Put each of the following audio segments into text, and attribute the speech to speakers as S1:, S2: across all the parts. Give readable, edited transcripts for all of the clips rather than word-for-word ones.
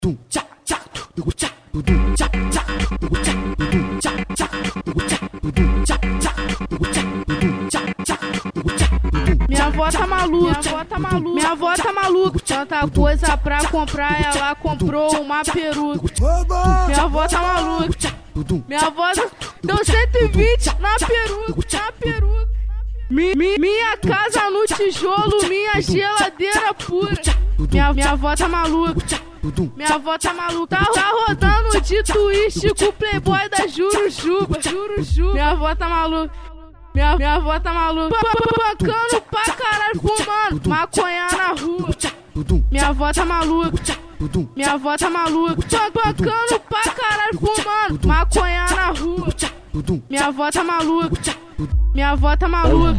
S1: Minha avó tá maluca, minha avó tá maluca. Tanta coisa pra comprar, ela comprou uma peruca. Minha avó tá maluca, minha avó deu 120 na peruca. Minha casa no tijolo, minha geladeira pura. Minha avó tá maluca, minha avó tá maluca. Tá rodando de twist com o playboy da Jurujuba. Minha avó tá maluca, minha avó tá maluca. Bancando pra caralho, fumando maconha na rua. Minha avó tá maluca, minha avó tá maluca. Bancando pra caralho, fumando maconha na rua. Minha avó tá maluca, minha avó tá maluca.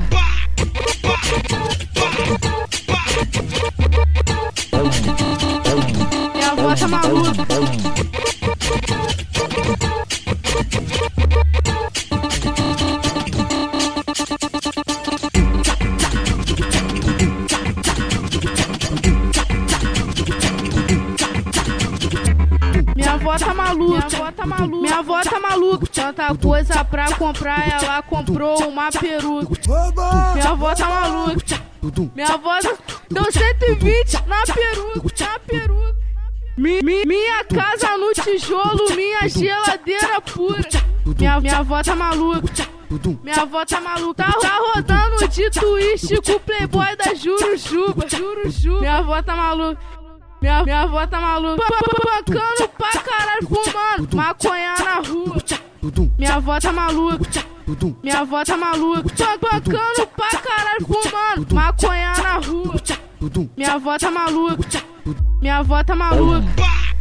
S1: Minha avó tá maluca. Minha avó tá maluca, minha avó tá maluca. Tanta coisa pra comprar, ela comprou uma peruca. Minha avó tá maluca, minha avó deu 120 na peruca. Minha casa no tijolo, minha geladeira pura. Minha avó tá maluca, minha avó tá maluca. Tá rodando de twist com o playboy da Jurujuba. Minha avó tá maluca, minha avó tá maluca. Bancando pra caralho, fumando maconha na rua. Minha avó tá maluca, minha avó tá maluca. Bancando pra caralho, fumando maconha na rua. Minha avó tá maluca, minha avó tá maluca.